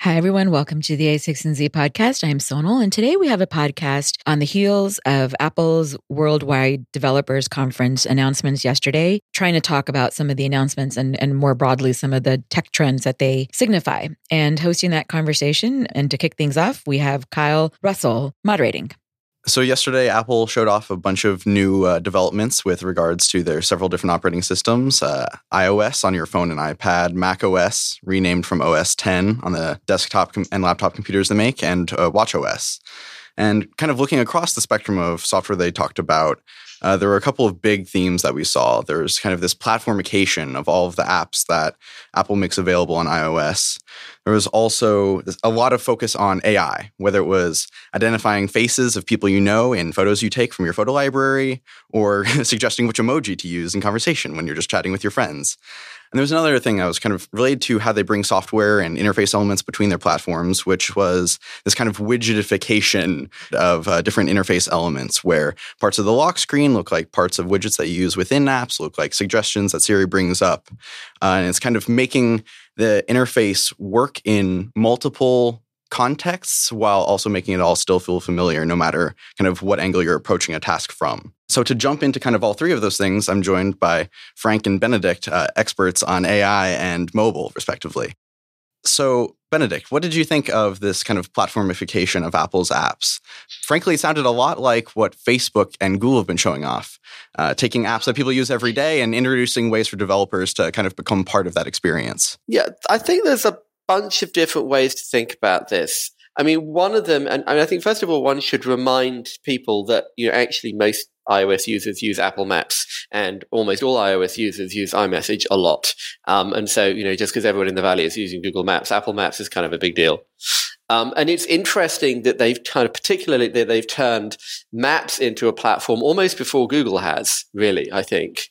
Hi, everyone. Welcome to the A16Z podcast. I'm Sonal, and today we have a podcast on the heels of Apple's Worldwide Developers Conference announcements yesterday, trying to talk about some of the announcements and more broadly, some of the tech trends that they signify. And hosting that conversation and to kick things off, we have Kyle Russell moderating. So yesterday, Apple showed off a bunch of new developments with regards to their several different operating systems. iOS on your phone and iPad, macOS, renamed from OS X on the desktop and laptop computers they make, and watchOS. And kind of looking across the spectrum of software they talked about, there were a couple of big themes that we saw. There's kind of this platformication of all of the apps that Apple makes available on iOS. There was also a lot of focus on AI, whether it was identifying faces of people you know in photos you take from your photo library, or suggesting which emoji to use in conversation when you're just chatting with your friends. And there was another thing that was kind of related to how they bring software and interface elements between their platforms, which was this kind of widgetification of different interface elements, where parts of the lock screen look like parts of widgets that you use within apps, look like suggestions that Siri brings up. And it's kind of making the interface work in multiple contexts while also making it all still feel familiar, no matter kind of what angle you're approaching a task from. So to jump into kind of all three of those things, I'm joined by Frank and Benedict, experts on AI and mobile, respectively. So, Benedict, what did you think of this kind of platformification of Apple's apps? Frankly, it sounded a lot like what Facebook and Google have been showing off, taking apps that people use every day and introducing ways for developers to kind of become part of that experience. Yeah, I think there's a bunch of different ways to think about this. I mean, one of them, and I think first of all, one should remind people that actually most iOS users use Apple Maps, and almost all iOS users use iMessage a lot. And so, just because everyone in the Valley is using Google Maps, Apple Maps is kind of a big deal. And it's interesting that they've turned Maps into a platform almost before Google has, really, I think.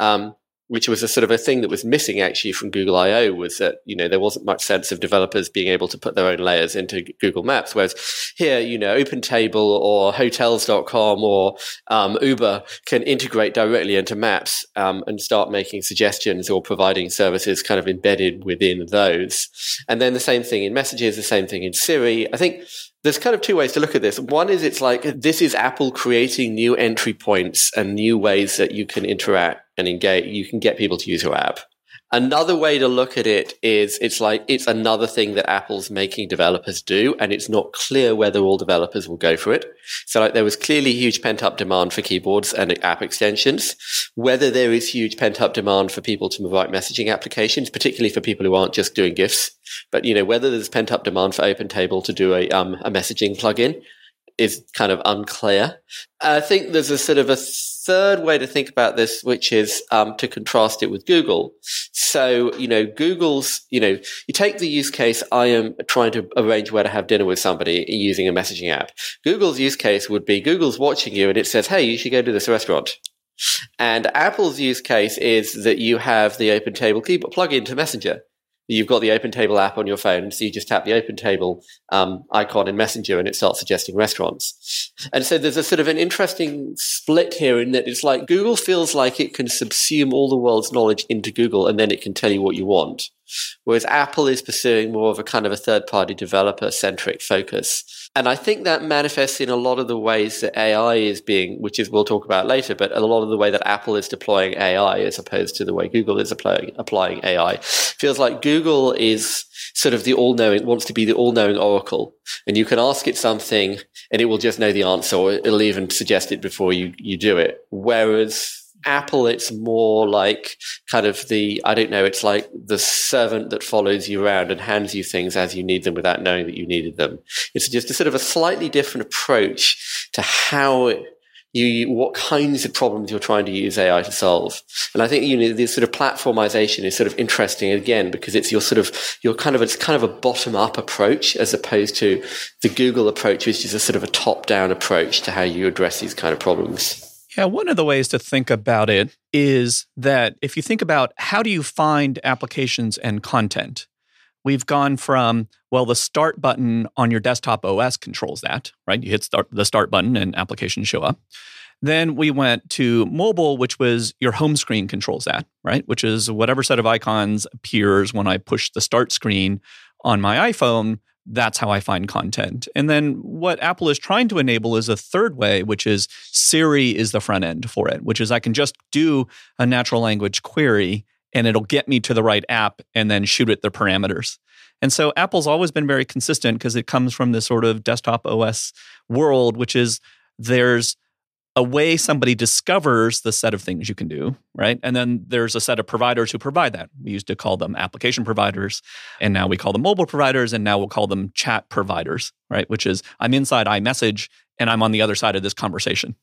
Which was a sort of a thing that was missing actually from Google I/O, was that, there wasn't much sense of developers being able to put their own layers into Google Maps. Whereas here, OpenTable or Hotels.com or Uber can integrate directly into Maps and start making suggestions or providing services kind of embedded within those. And then the same thing in Messages, the same thing in Siri. I think there's kind of two ways to look at this. One is it's like this is Apple creating new entry points and new ways that you can interact and engage. You can get people to use your app. Another way to look at it is it's another thing that Apple's making developers do, and it's not clear whether all developers will go for it. So there was clearly huge pent-up demand for keyboards and app extensions. Whether there is huge pent-up demand for people to write messaging applications, particularly for people who aren't just doing GIFs, but whether there's pent-up demand for OpenTable to do a messaging plugin is kind of unclear. I think there's a sort of a third way to think about this, which is to contrast it with Google. So, Google's, you take the use case, I am trying to arrange where to have dinner with somebody using a messaging app. Google's use case would be Google's watching you and it says, hey, you should go to this restaurant. And Apple's use case is that you have the OpenTable keyboard plug into Messenger. You've got the OpenTable app on your phone, so you just tap the OpenTable icon in Messenger and it starts suggesting restaurants. And so there's a sort of an interesting split here in that it's like Google feels like it can subsume all the world's knowledge into Google and then it can tell you what you want. Whereas Apple is pursuing more of a kind of a third-party developer-centric focus. And I think that manifests in a lot of the ways that AI is being, which is we'll talk about later, but a lot of the way that Apple is deploying AI as opposed to the way Google is applying AI. Feels like Google is sort of the all-knowing, wants to be the all-knowing oracle. And you can ask it something and it will just know the answer, or it'll even suggest it before you do it. Whereas Apple, it's more like kind of it's like the servant that follows you around and hands you things as you need them without knowing that you needed them. It's just a sort of a slightly different approach to what kinds of problems you're trying to use AI to solve. And I think, this sort of platformization is sort of interesting again, because it's it's kind of a bottom up approach as opposed to the Google approach, which is a sort of a top down approach to how you address these kind of problems. Yeah, one of the ways to think about it is that if you think about how do you find applications and content, we've gone from, the start button on your desktop OS controls that, right? You hit the start button and applications show up. Then we went to mobile, which was your home screen controls that, right? Which is whatever set of icons appears when I push the start screen on my iPhone, that's how I find content. And then what Apple is trying to enable is a third way, which is Siri is the front end for it, which is I can just do a natural language query and it'll get me to the right app and then shoot it the parameters. And so Apple's always been very consistent because it comes from this sort of desktop OS world, which is there's a way somebody discovers the set of things you can do, right? And then there's a set of providers who provide that. We used to call them application providers, and now we call them mobile providers, and now we'll call them chat providers, right? Which is I'm inside iMessage, and I'm on the other side of this conversation.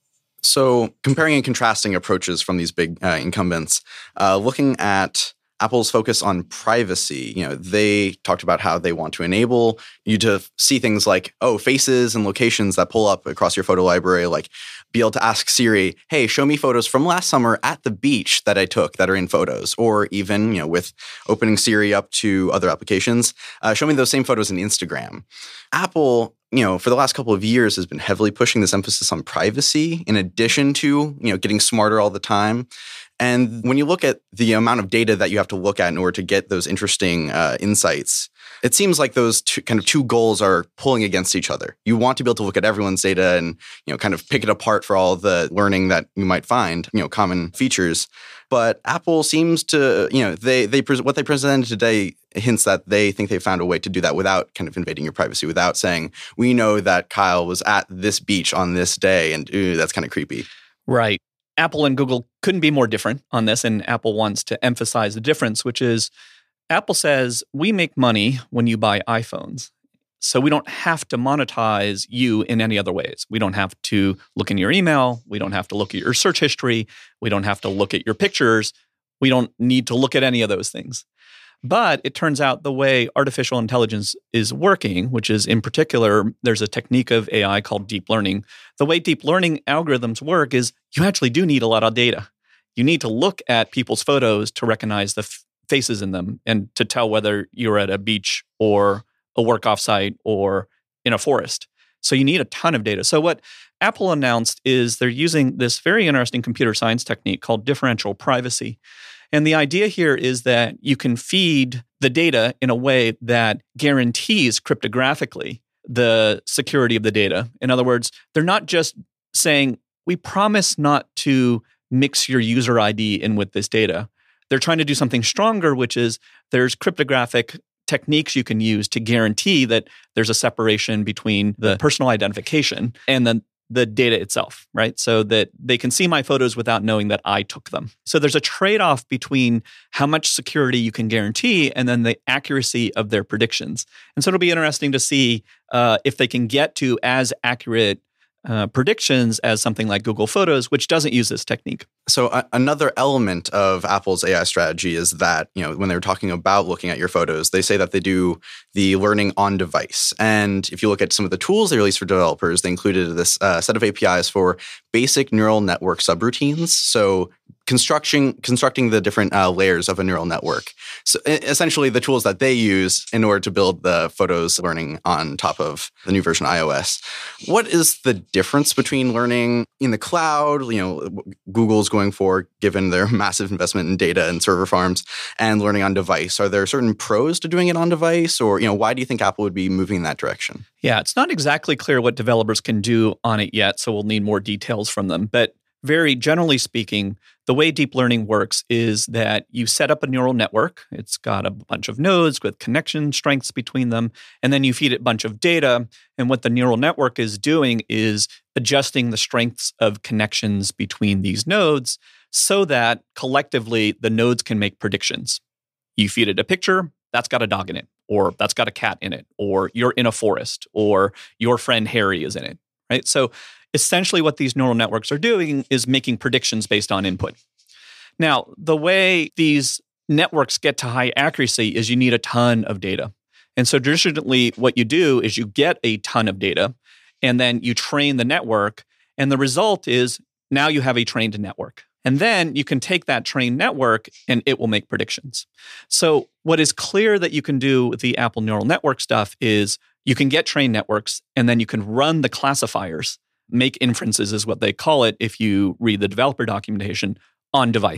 So comparing and contrasting approaches from these big incumbents, looking at Apple's focus on privacy, they talked about how they want to enable you to see things like, faces and locations that pull up across your photo library, like be able to ask Siri, hey, show me photos from last summer at the beach that I took that are in Photos, or even, with opening Siri up to other applications, show me those same photos in Instagram. Apple, for the last couple of years has been heavily pushing this emphasis on privacy in addition to, getting smarter all the time. And when you look at the amount of data that you have to look at in order to get those interesting insights, it seems like those two goals are pulling against each other. You want to be able to look at everyone's data and, kind of pick it apart for all the learning that you might find, common features. But Apple seems to, what they presented today hints that they think they found a way to do that without kind of invading your privacy, without saying, we know that Kyle was at this beach on this day, and that's kind of creepy. Right. Apple and Google couldn't be more different on this, and Apple wants to emphasize the difference, which is Apple says, we make money when you buy iPhones. So we don't have to monetize you in any other ways. We don't have to look in your email. We don't have to look at your search history. We don't have to look at your pictures. We don't need to look at any of those things. But it turns out the way artificial intelligence is working, which is in particular, there's a technique of AI called deep learning. The way deep learning algorithms work is you actually do need a lot of data. You need to look at people's photos to recognize the faces in them and to tell whether you're at a beach or a work offsite or in a forest. So you need a ton of data. So what Apple announced is they're using this very interesting computer science technique called differential privacy. And the idea here is that you can feed the data in a way that guarantees cryptographically the security of the data. In other words, they're not just saying, we promise not to mix your user ID in with this data. They're trying to do something stronger, which is there's cryptographic techniques you can use to guarantee that there's a separation between the personal identification and then the data itself, right? So that they can see my photos without knowing that I took them. So there's a trade-off between how much security you can guarantee and then the accuracy of their predictions. And so it'll be interesting to see if they can get to as accurate predictions as something like Google Photos, which doesn't use this technique. So another element of Apple's AI strategy is that, when they were talking about looking at your photos, they say that they do the learning on device. And if you look at some of the tools they released for developers, they included this set of APIs for basic neural network subroutines. So constructing the different layers of a neural network. So essentially the tools that they use in order to build the photos learning on top of the new version of iOS. What is the difference between learning in the cloud, Google's going for, given their massive investment in data and server farms, and learning on device? Are there certain pros to doing it on device? Or, why do you think Apple would be moving in that direction? Yeah, it's not exactly clear what developers can do on it yet, so we'll need more details from them. But very generally speaking, the way deep learning works is that you set up a neural network. It's got a bunch of nodes with connection strengths between them, and then you feed it a bunch of data. And what the neural network is doing is adjusting the strengths of connections between these nodes so that collectively the nodes can make predictions. You feed it a picture, that's got a dog in it, or that's got a cat in it, or you're in a forest, or your friend Harry is in it, right? So essentially what these neural networks are doing is making predictions based on input. Now, the way these networks get to high accuracy is you need a ton of data. And so traditionally, what you do is you get a ton of data, and then you train the network, and the result is now you have a trained network. And then you can take that trained network, and it will make predictions. So what is clear that you can do with the Apple neural network stuff is you can get trained networks, and then you can run the classifiers. Make inferences is what they call it if you read the developer documentation on device.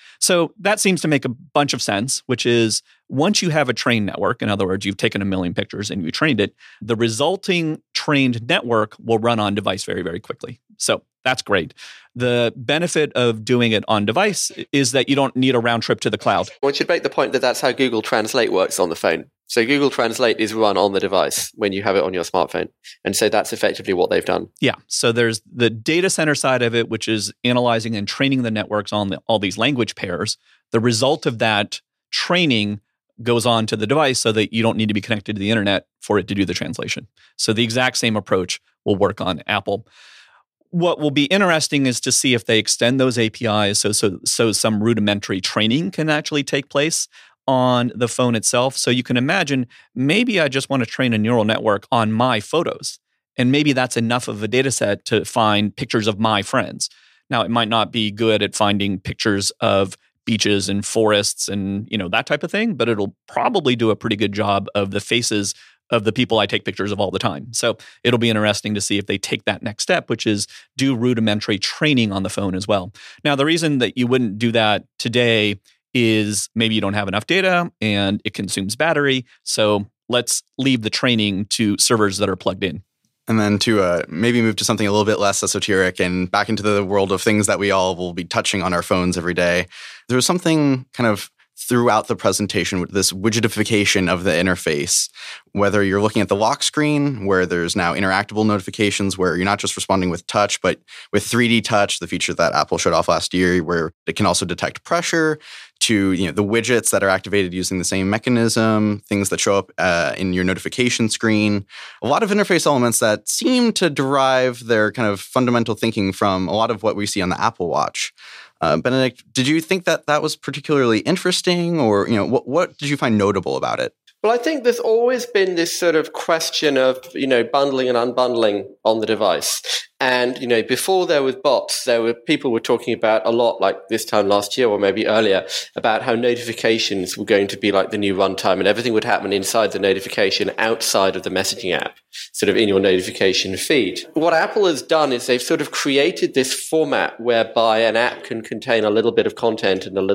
So that seems to make a bunch of sense, which is once you have a trained network, in other words, you've taken 1 million pictures and you trained it, the resulting trained network will run on device very, very quickly. So that's great. The benefit of doing it on device is that you don't need a round trip to the cloud. One should make the point that that's how Google Translate works on the phone. So Google Translate is run on the device when you have it on your smartphone. And so that's effectively what they've done. Yeah. So there's the data center side of it, which is analyzing and training the networks on all these language pairs. The result of that training goes on to the device so that you don't need to be connected to the internet for it to do the translation. So the exact same approach will work on Apple. What will be interesting is to see if they extend those APIs so some rudimentary training can actually take place on the phone itself. So you can imagine, maybe I just want to train a neural network on my photos. And maybe that's enough of a data set to find pictures of my friends. Now, it might not be good at finding pictures of beaches and forests and that type of thing, but it'll probably do a pretty good job of the faces of the people I take pictures of all the time. So it'll be interesting to see if they take that next step, which is do rudimentary training on the phone as well. Now, the reason that you wouldn't do that today is maybe you don't have enough data and it consumes battery. So let's leave the training to servers that are plugged in. And then to maybe move to something a little bit less esoteric and back into the world of things that we all will be touching on our phones every day. There was something kind of throughout the presentation with this widgetification of the interface, whether you're looking at the lock screen where there's now interactable notifications where you're not just responding with touch, but with 3D touch, the feature that Apple showed off last year where it can also detect pressure, to the widgets that are activated using the same mechanism, things that show up in your notification screen. A lot of interface elements that seem to derive their kind of fundamental thinking from a lot of what we see on the Apple Watch. Benedict, did you think that was particularly interesting, or what did you find notable about it? Well, I think there's always been this sort of question of, bundling and unbundling on the device. And, before there was bots, people were talking about a lot, like this time last year or maybe earlier, about how notifications were going to be like the new runtime and everything would happen inside the notification outside of the messaging app, sort of in your notification feed. What Apple has done is they've sort of created this format whereby an app can contain a little bit of content and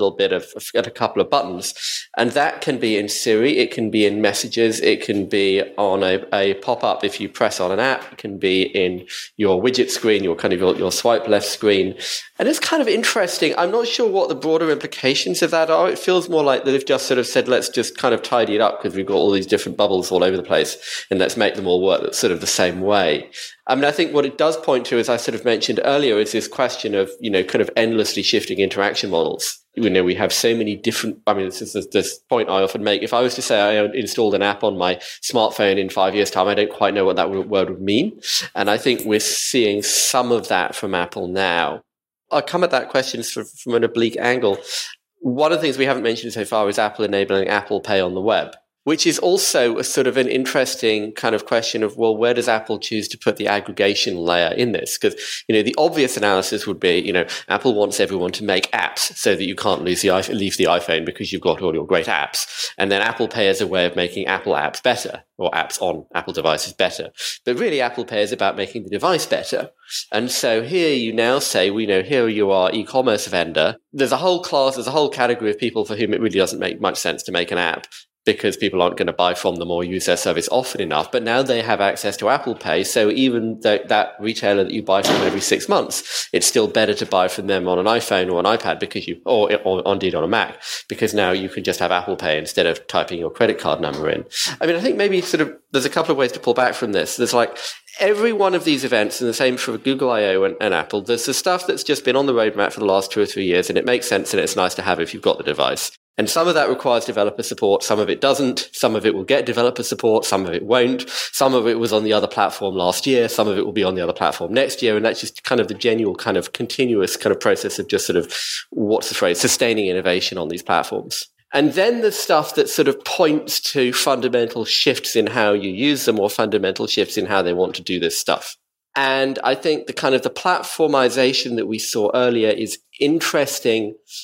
a couple of buttons. And that can be in Siri, it can be in Messages, it can be on a pop-up if you press on an app, it can be in your widget screen, your swipe left screen. And it's kind of interesting. I'm not sure what the broader implications of that are. It feels more like they've just sort of said, let's just kind of tidy it up because we've got all these different bubbles all over the place and let's make them all work sort of the same way. I mean, I think what it does point to, as I sort of mentioned earlier, is this question of, kind of endlessly shifting interaction models. We have so many different, this is this point I often make. If I was to say I installed an app on my smartphone in 5 years' time, I don't quite know what that word would mean. And I think we're seeing some of that from Apple now. I'll come at that question from an oblique angle. One of the things we haven't mentioned so far is Apple enabling Apple Pay on the web, which is also a sort of an interesting kind of question of, well, where does Apple choose to put the aggregation layer in this? Because, the obvious analysis would be, Apple wants everyone to make apps so that you can't leave the iPhone because you've got all your great apps. And then Apple Pay is a way of making Apple apps better, or apps on Apple devices better. But really, Apple Pay is about making the device better. And so here you now say, here you are, e-commerce vendor. There's a whole category of people for whom it really doesn't make much sense to make an app, because people aren't going to buy from them or use their service often enough. But now they have access to Apple Pay. So even that retailer that you buy from every 6 months, it's still better to buy from them on an iPhone or an iPad or indeed on a Mac, because now you can just have Apple Pay instead of typing your credit card number in. I mean, I think maybe there's a couple of ways to pull back from this. There's like every one of these events, and the same for Google I/O and Apple, there's the stuff that's just been on the roadmap for the last 2 or 3 years, and it makes sense and it's nice to have if you've got the device. And some of that requires developer support. Some of it doesn't. Some of it will get developer support. Some of it won't. Some of it was on the other platform last year. Some of it will be on the other platform next year. And that's just kind of the genuine kind of continuous kind of process of just sort of, sustaining innovation on these platforms. And then the stuff that sort of points to fundamental shifts in how you use them, or fundamental shifts in how they want to do this stuff. And I think the kind of the platformization that we saw earlier is interesting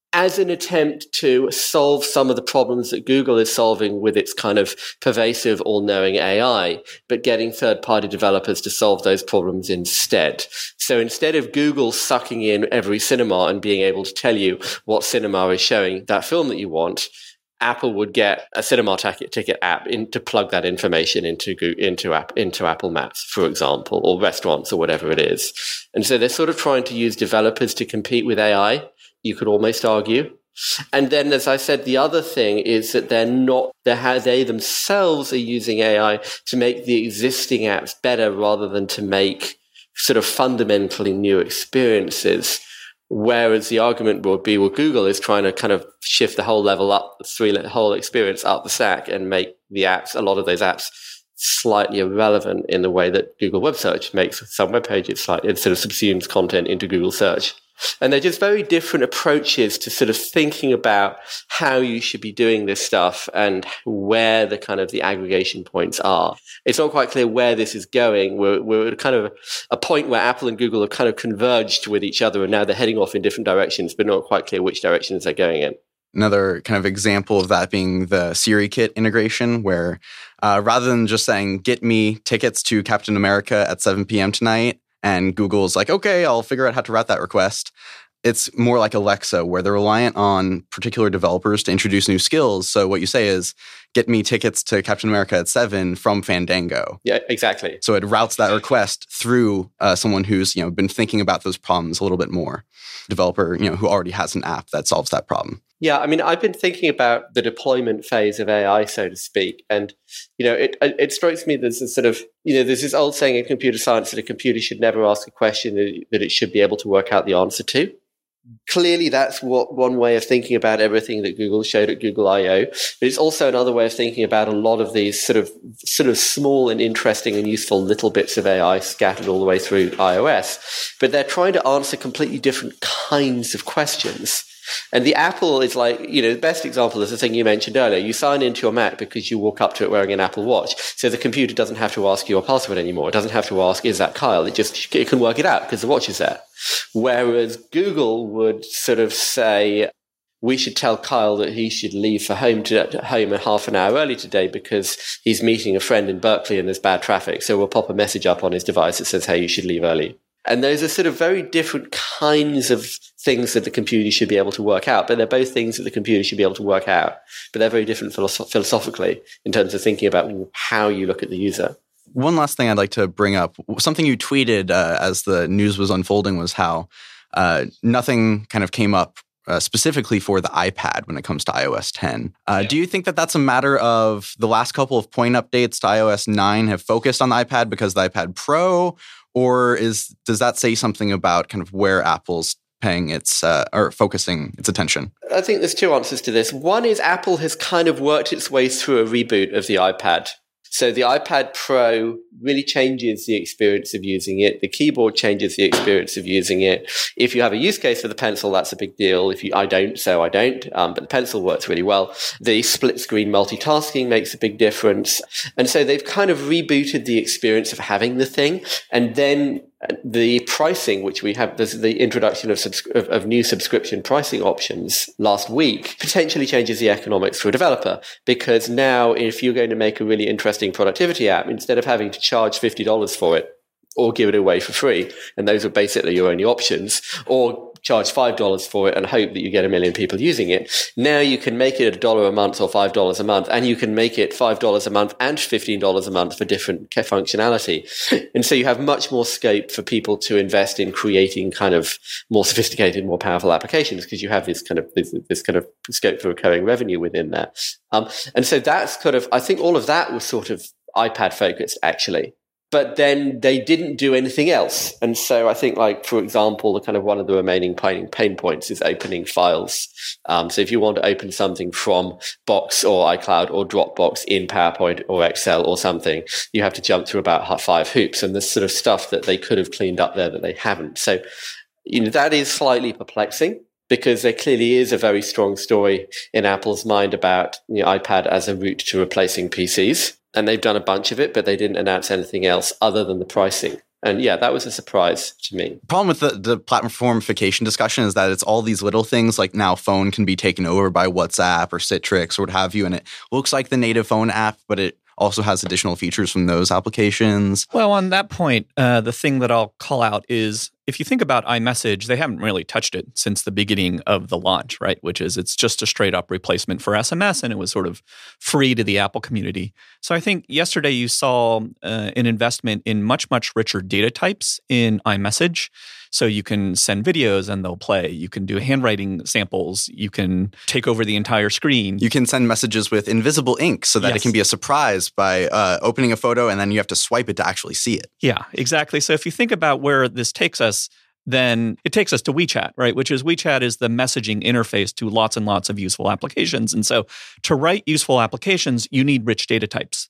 as an attempt to solve some of the problems that Google is solving with its kind of pervasive, all-knowing AI, but getting third-party developers to solve those problems instead. So instead of Google sucking in every cinema and being able to tell you what cinema is showing that film that you want, Apple would get a cinema ticket app to plug that information into Apple Maps, for example, or restaurants or whatever it is. And so they're sort of trying to use developers to compete with AI, you could almost argue. And then, as I said, the other thing is that they themselves are using AI to make the existing apps better rather than to make sort of fundamentally new experiences. Whereas the argument would be, well, Google is trying to kind of shift the whole level up, the whole experience up the stack and make the apps, a lot of those apps, slightly irrelevant in the way that Google Web Search makes some web pages it sort of subsumes content into Google Search. And they're just very different approaches to sort of thinking about how you should be doing this stuff and where the kind of the aggregation points are. It's not quite clear where this is going. We're at kind of a point where Apple and Google have kind of converged with each other, and now they're heading off in different directions, but not quite clear which directions they're going in. Another kind of example of that being the SiriKit integration, where rather than just saying, get me tickets to Captain America at 7 p.m. tonight, and Google's like, okay, I'll figure out how to route that request. It's more like Alexa, where they're reliant on particular developers to introduce new skills. So what you say is, get me tickets to Captain America at 7 from Fandango. Yeah, exactly. So it routes that request through someone who's been thinking about those problems a little bit more. Developer who already has an app that solves that problem. Yeah, I mean, I've been thinking about the deployment phase of AI, so to speak, and it strikes me there's a sort of there's this old saying in computer science that a computer should never ask a question that it should be able to work out the answer to. Clearly, that's one way of thinking about everything that Google showed at Google I/O. But it's also another way of thinking about a lot of these sort of small and interesting and useful little bits of AI scattered all the way through iOS. But they're trying to answer completely different kinds of questions. And the Apple is like, the best example is the thing you mentioned earlier. You sign into your Mac because you walk up to it wearing an Apple Watch. So the computer doesn't have to ask you your password anymore. It doesn't have to ask, is that Kyle? It can work it out because the watch is there. Whereas Google would sort of say, we should tell Kyle that he should leave for home a half an hour early today because he's meeting a friend in Berkeley and there's bad traffic. So we'll pop a message up on his device that says, hey, you should leave early. And those are sort of very different kinds of things that the computer should be able to work out. But they're both things that the computer should be able to work out. But they're very different philosophically in terms of thinking about how you look at the user. One last thing I'd like to bring up, something you tweeted as the news was unfolding was how nothing kind of came up specifically for the iPad when it comes to iOS 10. Do you think that that's a matter of the last couple of point updates to iOS 9 have focused on the iPad because the iPad Pro? Or does that say something about kind of where Apple's paying or focusing its attention? I think there's two answers to this. One is Apple has kind of worked its way through a reboot of the iPad. So the iPad Pro really changes the experience of using it. The keyboard changes the experience of using it. If you have a use case for the pencil, that's a big deal. I don't. But the pencil works really well. The split screen multitasking makes a big difference. And so they've kind of rebooted the experience of having the thing. And then the pricing, which we have, there's the introduction of new subscription pricing options last week, potentially changes the economics for a developer. Because now, if you're going to make a really interesting productivity app, instead of having to charge $50 for it, or give it away for free, and those are basically your only options, or charge $5 for it and hope that you get 1 million people using it. Now you can make it $1 a month or $5 a month, and you can make it $5 a month and $15 a month for different functionality. And so you have much more scope for people to invest in creating kind of more sophisticated, more powerful applications because you have this kind of scope for recurring revenue within there. And so that's kind of, I think all of that was sort of iPad focused actually. But then they didn't do anything else. And so I think, like, for example, the kind of one of the remaining pain points is opening files. So if you want to open something from Box or iCloud or Dropbox in PowerPoint or Excel or something, you have to jump through about 5 hoops. And there's sort of stuff that they could have cleaned up there that they haven't. So, that is slightly perplexing because there clearly is a very strong story in Apple's mind about iPad as a route to replacing PCs. And they've done a bunch of it, but they didn't announce anything else other than the pricing. And yeah, that was a surprise to me. Problem with the platformification discussion is that it's all these little things, like now phone can be taken over by WhatsApp or Citrix or what have you, and it looks like the native phone app, but it also has additional features from those applications. Well, on that point, the thing that I'll call out is if you think about iMessage, they haven't really touched it since the beginning of the launch, right? Which is it's just a straight up replacement for SMS, and it was sort of free to the Apple community. So I think yesterday you saw an investment in much, much richer data types in iMessage. So you can send videos and they'll play. You can do handwriting samples. You can take over the entire screen. You can send messages with invisible ink so that it can be a surprise by opening a photo and then you have to swipe it to actually see it. Yeah, exactly. So if you think about where this takes us, then it takes us to WeChat, right? Which is WeChat is the messaging interface to lots and lots of useful applications. And so to write useful applications, you need rich data types.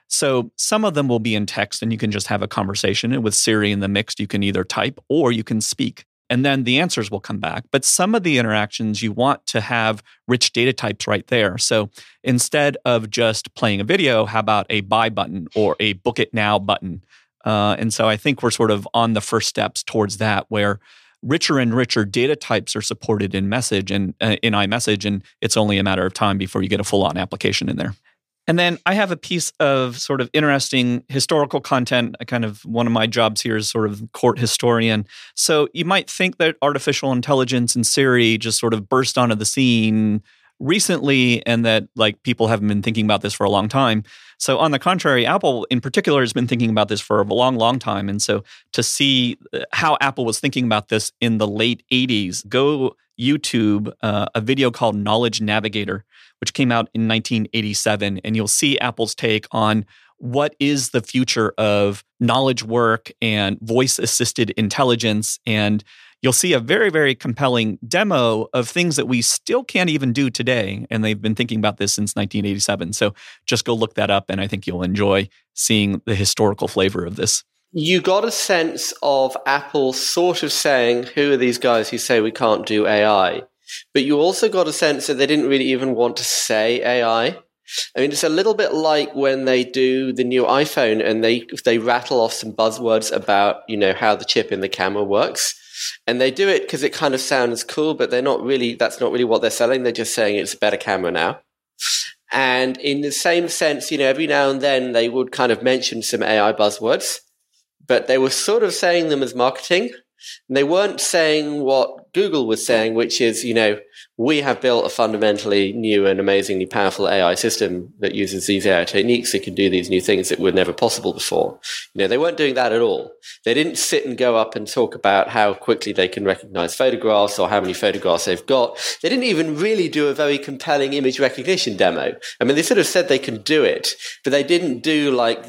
So some of them will be in text and you can just have a conversation. And with Siri in the mix, you can either type or you can speak. And then the answers will come back. But some of the interactions, you want to have rich data types right there. So instead of just playing a video, how about a buy button or a book it now button? And so I think we're sort of on the first steps towards that, where richer and richer data types are supported in Message and in iMessage, and it's only a matter of time before you get a full-on application in there. And then I have a piece of sort of interesting historical content. Kind of one of my jobs here is sort of court historian. So you might think that artificial intelligence and Siri just sort of burst onto the scene recently and that like people haven't been thinking about this for a long time. So on the contrary, Apple in particular has been thinking about this for a long, long time. And so to see how Apple was thinking about this in the late 80s, go YouTube a video called Knowledge Navigator, which came out in 1987. And you'll see Apple's take on what is the future of knowledge work and voice-assisted intelligence. And you'll see a very, very compelling demo of things that we still can't even do today. And they've been thinking about this since 1987. So just go look that up, and I think you'll enjoy seeing the historical flavor of this. You got a sense of Apple sort of saying, who are these guys who say we can't do AI? But you also got a sense that they didn't really even want to say AI. I mean, it's a little bit like when they do the new iPhone and they rattle off some buzzwords about, how the chip in the camera works. And they do it because it kind of sounds cool, but that's not really what they're selling. They're just saying it's a better camera now. And in the same sense, every now and then they would kind of mention some AI buzzwords, but they were sort of saying them as marketing. And they weren't saying what Google was saying, which is, we have built a fundamentally new and amazingly powerful AI system that uses these AI techniques that can do these new things that were never possible before. They weren't doing that at all. They didn't sit and go up and talk about how quickly they can recognize photographs or how many photographs they've got. They didn't even really do a very compelling image recognition demo. I mean, they sort of said they can do it, but they didn't do like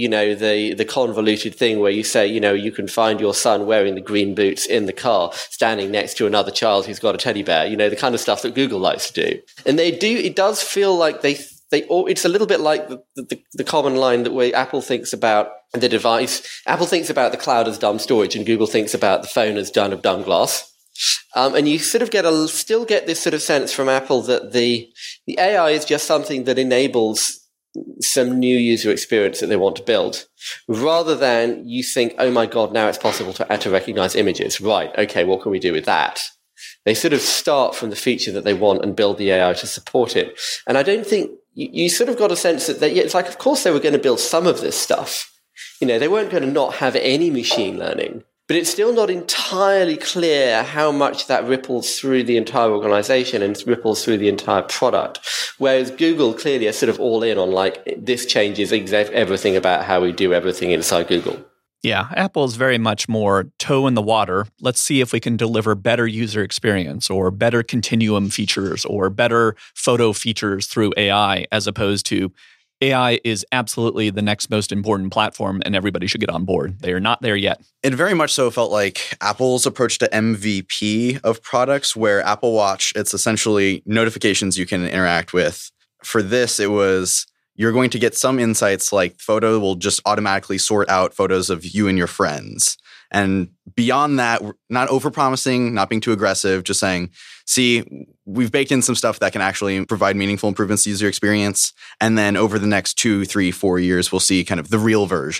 the convoluted thing where you say, you can find your son wearing the green boots in the car, standing next to another child who's got a teddy bear, the kind of stuff that Google likes to do. And it does feel like it's a little bit like the common line that way Apple thinks about the device. Apple thinks about the cloud as dumb storage, and Google thinks about the phone as dumb glass. And you sort of still get this sort of sense from Apple that the AI is just something that enables some new user experience that they want to build, rather than you think, oh my God, now it's possible to recognize images. Right, okay, what can we do with that? They sort of start from the feature that they want and build the AI to support it. And I don't think you sort of got a sense that it's like, of course they were going to build some of this stuff. They weren't going to not have any machine learning, but it's still not entirely clear how much that ripples through the entire organization and ripples through the entire product. Whereas Google clearly are sort of all in on like, this changes everything about how we do everything inside Google. Yeah, Apple is very much more toe in the water. Let's see if we can deliver better user experience or better continuum features or better photo features through AI, as opposed to AI is absolutely the next most important platform and everybody should get on board. They are not there yet. It very much so felt like Apple's approach to MVP of products, where Apple Watch, it's essentially notifications you can interact with. For this, it was you're going to get some insights like photo will just automatically sort out photos of you and your friends. And beyond that, not overpromising, not being too aggressive, just saying, see, we've baked in some stuff that can actually provide meaningful improvements to user experience. And then over the next 2, 3, 4 years, we'll see kind of the real version.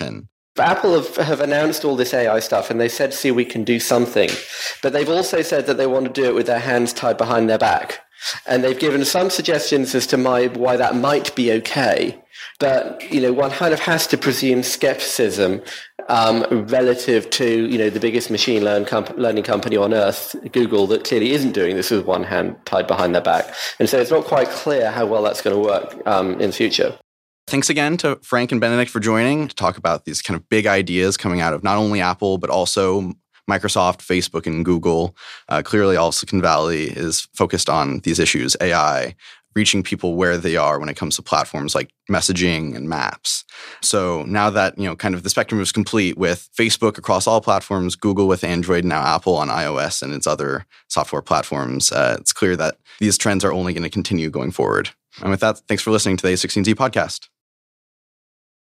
Apple have announced all this AI stuff, and they said, see, we can do something. But they've also said that they want to do it with their hands tied behind their back. And they've given some suggestions as to why that might be okay. But, one kind of has to presume skepticism relative to, the biggest machine learning company on earth, Google, that clearly isn't doing this with one hand tied behind their back. And so it's not quite clear how well that's going to work in the future. Thanks again to Frank and Benedict for joining to talk about these kind of big ideas coming out of not only Apple, but also Microsoft, Facebook, and Google. Clearly, all of Silicon Valley is focused on these issues, AI, reaching people where they are when it comes to platforms like messaging and maps. So now that, kind of the spectrum is complete with Facebook across all platforms, Google with Android, now Apple on iOS and its other software platforms, it's clear that these trends are only going to continue going forward. And with that, thanks for listening to the A16Z podcast.